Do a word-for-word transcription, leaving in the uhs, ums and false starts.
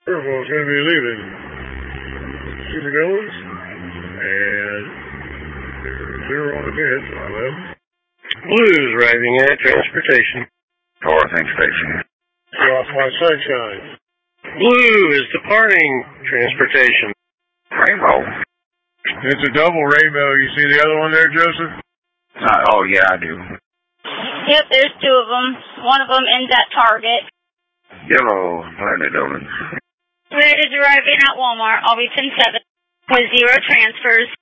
Purple's going to be leaving Super Goals, and zero on the bid, so I left. Blue's arriving at transportation. Northing station. Off my sunshine. Blue is departing transportation. Rainbow. It's a double rainbow. You see the other one there, Joseph? Uh, oh, yeah, I do. Yep, there's two of them. One of them ends at Target. Yellow, Planet Building. Red is arriving at Walmart. I'll be ten seven with zero transfers.